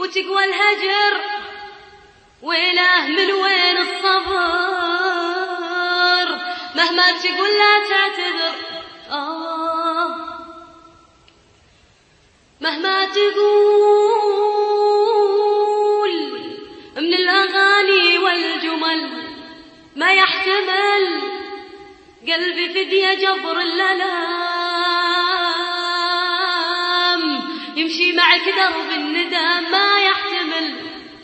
وتقوى الهجر ويله من وين الصبر مهما تقول لا تعتذر مهما تقول من الأغاني والجمل ما يحتمل قلبي فدية جبر الألام يمشي معك درب الندم ما يحتمل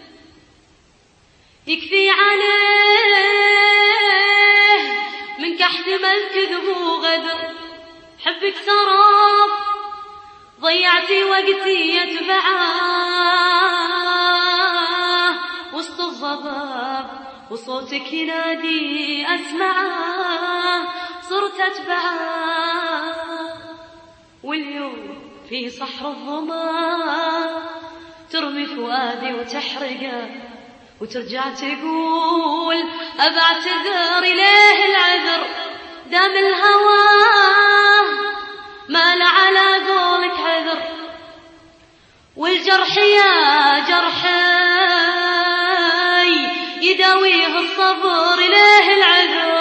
يكفي عليه منك احتمل كذب وغدر حبك سراب ضيعتي وقتي يتبعاه وسط الضباب وصوتك ينادي أسمعه صرت أتبعه واليوم في صحر الظما ترمي فؤادي وتحرقه وترجع تقول أبعتذر إليه العذر دام الهوى ما على قولك عذر والجرح يا جرحي يداويه الصبر إليه العذر